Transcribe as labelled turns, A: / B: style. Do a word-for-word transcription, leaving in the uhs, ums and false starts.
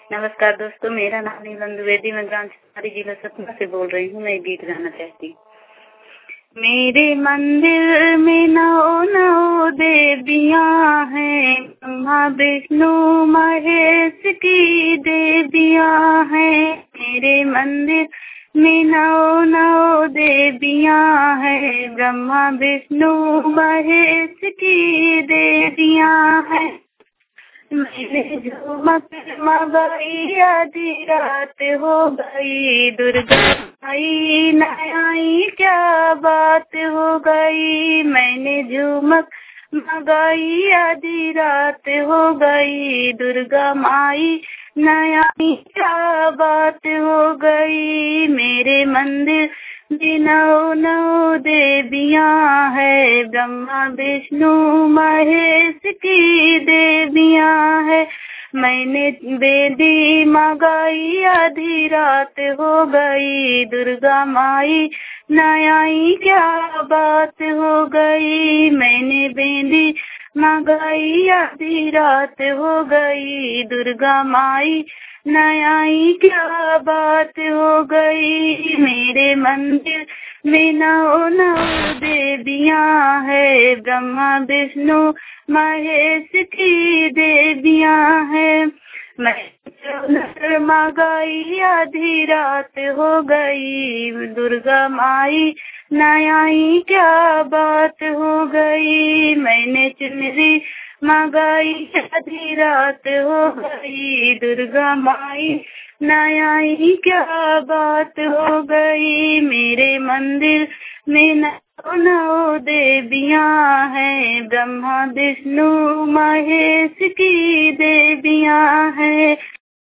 A: नमस्कार दोस्तों, मेरा नाम नीलम द्विवेदी, मैं ग्राम चिंतारी जिला सतना से बोल रही हूँ। मैं गीत गाना चाहती हूँ। मेरे मंदिर में नौ नौ देवियाँ हैं, ब्रह्मा विष्णु महेश की देवियाँ हैं। मेरे मंदिर में नौ नौ देवियाँ हैं, ब्रह्मा विष्णु महेश की देवियाँ हैं। मैंने झूमक मगाई आधी रात हो गई, दुर्गा माई न आई क्या बात हो गई। मैंने झूमक मगाई आधी रात हो गई, दुर्गा माई न आई क्या बात हो गई। मेरे मंदिर में नौ नौ देवियाँ है, ब्रह्मा विष्णु महेश की देवियाँ है। मैंने बेदी मगाई आधी रात हो गई, दुर्गा माई न आई क्या बात हो गई। मैंने बेदी मगाई आधी रात हो गई, दुर्गा माई न आई क्या बात हो गई। मेरे मंदिर में नौ नौ देवियाँ है, ब्रह्मा विष्णु महेश की देवियाँ है। मैं मगाई आधी रात हो गई, दुर्गा माई न आई क्या बात हो गई। मैंने चुनरी मगाई आधी रात हो गई, दुर्गा माई न आई क्या बात हो गई। मेरे मंदिर में नौ नौ देवियाँ हैं, ब्रह्मा विष्णु महेश की देवियाँ हैं।